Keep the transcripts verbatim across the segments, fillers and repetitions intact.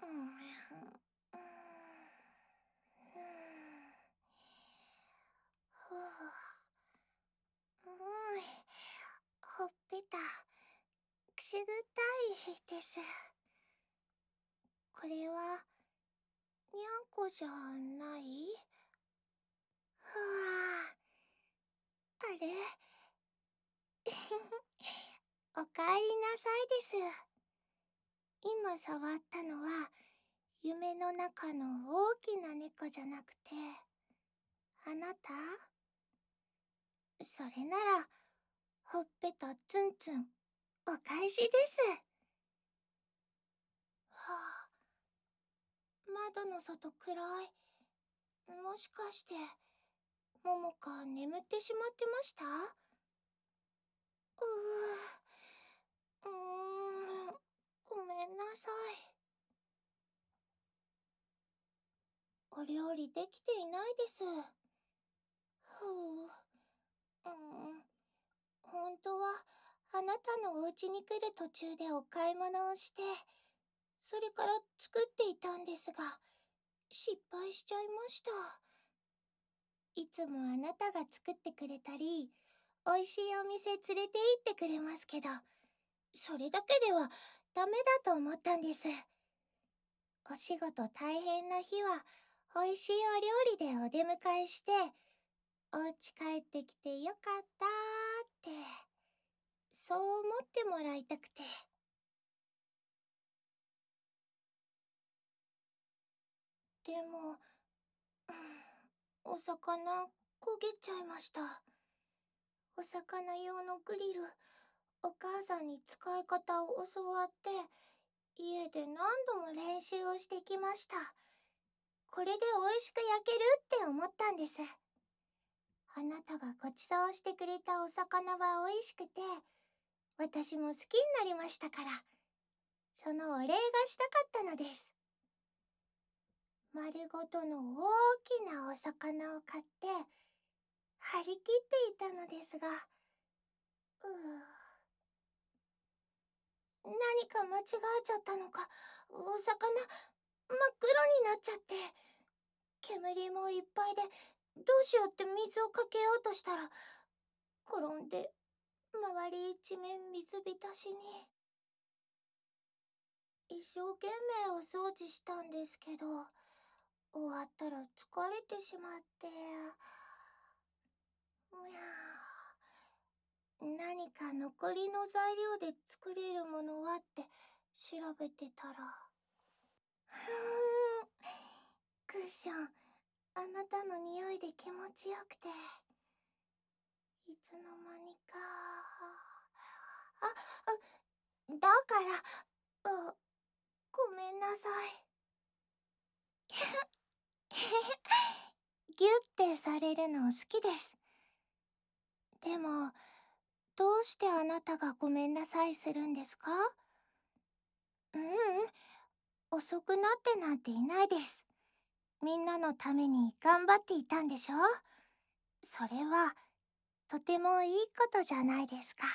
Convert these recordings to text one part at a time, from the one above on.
ふう。うん。ほっぺた、くすぐったいです。これは、にゃんこじゃない？ふわ。あれおかえりなさいです。今触ったのは、夢の中の大きな猫じゃなくて、あなた？それなら、ほっぺたツンツン、お返しです。はあ、窓の外暗い。もしかして、ももか眠ってしまってました？うう、うーん、ごめんなさい。お料理できていないです。ふう、うん、本当はあなたのお家に来る途中でお買い物をして、それから作っていたんですが、失敗しちゃいました。いつもあなたが作ってくれたり、美味しいお店連れて行ってくれますけど、それだけではダメだと思ったんです。お仕事大変な日は、美味しいお料理でお出迎えして、お家帰ってきてよかったーって、そう思ってもらいたくて。でも、うん、お魚焦げちゃいました。お魚用のグリル、お母さんに使い方を教わって、家で何度も練習をしてきました。これで美味しく焼けるって思ったんです。あなたがご馳走してくれたお魚は美味しくて、私も好きになりましたから、そのお礼がしたかったのです。丸ごとの大きなお魚を買って、張り切っていたのですが、うー何か間違えちゃったのか、お魚真っ黒になっちゃって、煙もいっぱいで、どうしようって水をかけようとしたら、転んで、周り一面水浸しに。一生懸命お掃除したんですけど、終わったら疲れてしまって、にゃー何か残りの材料で作れるものはって調べてたら、ふーん、クッション、あなたの匂いで気持ちよくて、いつの間にか、あ、あ、だから、う、ごめんなさい。ギュッてされるの好きです。でも、どうしてあなたがごめんなさいするんですか？ううん、遅くなってなんていないです。みんなのために頑張っていたんでしょ？それは、とてもいいことじゃないですか。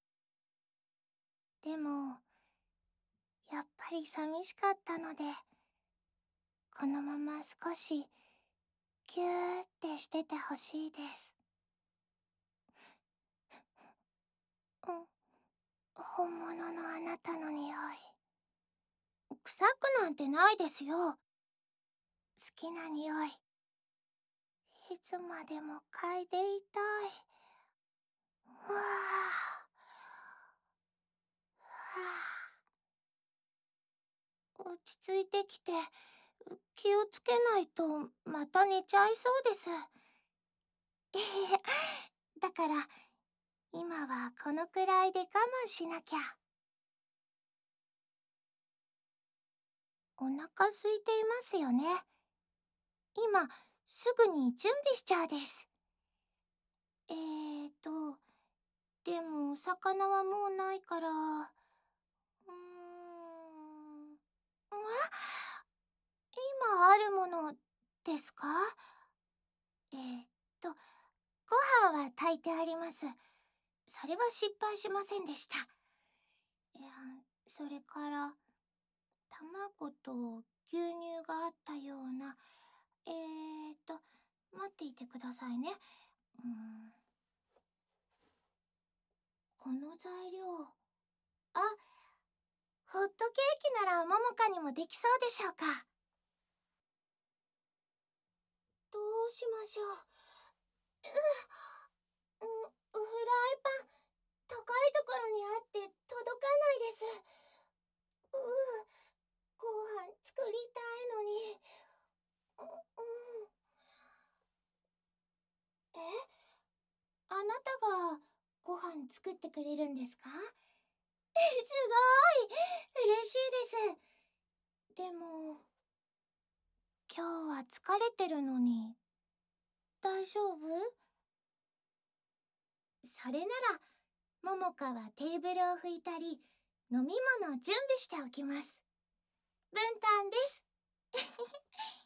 でも、やっぱり寂しかったので、このまま少し、ぎゅーってしててほしいです。うん、本物のあなたの匂い。臭くなんてないですよ。好きな匂い。いつまでも嗅いでいたい。わあ。はあ、落ち着いてきて、気をつけないとまた寝ちゃいそうです。いえ、だから、今はこのくらいで我慢しなきゃ。お腹空いていますよね。今、すぐに準備しちゃうです。えーと、でもお魚はもうないから、うーん。あ、今あるものですか？えーっと、ご飯は炊いてあります。それは失敗しませんでした。いや、それから、 卵と牛乳があったような。えーと、待っていてくださいね。うーん。この材料。あ、ホットケーキならももかにもできそうでしょうか。どうしましょう。う、うん、フライパン、高いところにあって届かないです。うう、ご飯作りたいのに。う、うん。え、あなたがご飯作ってくれるんですか？え、すごい嬉しいです。でも、今日は疲れてるのに、大丈夫？それなら、ももかはテーブルを拭いたり、飲み物を準備しておきます。分担です。